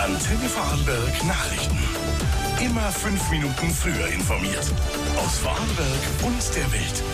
Antenne Vorarlberg Nachrichten. Immer 5 Minuten früher informiert. Aus Vorarlberg und der Welt.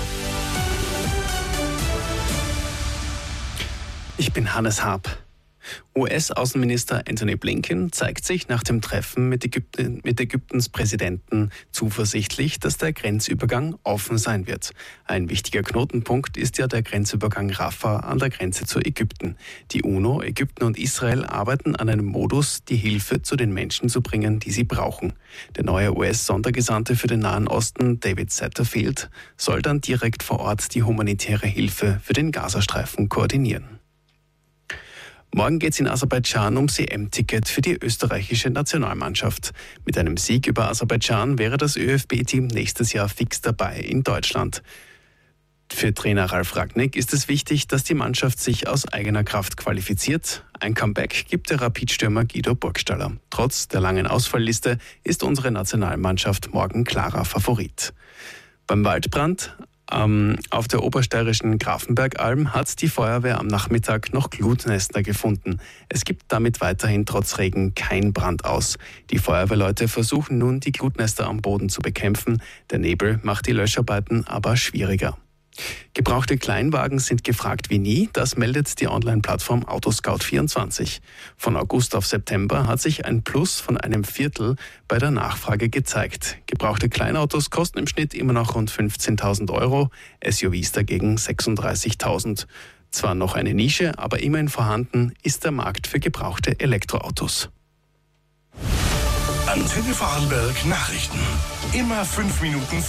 Ich bin Hannes Haab. US-Außenminister Antony Blinken zeigt sich nach dem Treffen mit Ägyptens Präsidenten zuversichtlich, dass der Grenzübergang offen sein wird. Ein wichtiger Knotenpunkt ist ja der Grenzübergang Rafah an der Grenze zu Ägypten. Die UNO, Ägypten und Israel arbeiten an einem Modus, die Hilfe zu den Menschen zu bringen, die sie brauchen. Der neue US-Sondergesandte für den Nahen Osten, David Satterfield, soll dann direkt vor Ort die humanitäre Hilfe für den Gazastreifen koordinieren. Morgen geht es in Aserbaidschan ums EM-Ticket für die österreichische Nationalmannschaft. Mit einem Sieg über Aserbaidschan wäre das ÖFB-Team nächstes Jahr fix dabei in Deutschland. Für Trainer Ralf Rangnick ist es wichtig, dass die Mannschaft sich aus eigener Kraft qualifiziert. Ein Comeback gibt der Rapid-Stürmer Guido Burgstaller. Trotz der langen Ausfallliste ist unsere Nationalmannschaft morgen klarer Favorit. Beim Waldbrand auf der obersteirischen Grafenbergalm hat die Feuerwehr am Nachmittag noch Glutnester gefunden. Es gibt damit weiterhin trotz Regen kein Brand aus. Die Feuerwehrleute versuchen nun, die Glutnester am Boden zu bekämpfen. Der Nebel macht die Löscharbeiten aber schwieriger. Gebrauchte Kleinwagen sind gefragt wie nie, das meldet die Online-Plattform Autoscout24. Von August auf September hat sich ein Plus von einem Viertel bei der Nachfrage gezeigt. Gebrauchte Kleinautos kosten im Schnitt immer noch rund 15.000 Euro, SUVs dagegen 36.000. Zwar noch eine Nische, aber immerhin vorhanden ist der Markt für gebrauchte Elektroautos. Antenne Vorarlberg Nachrichten. Immer 5 Minuten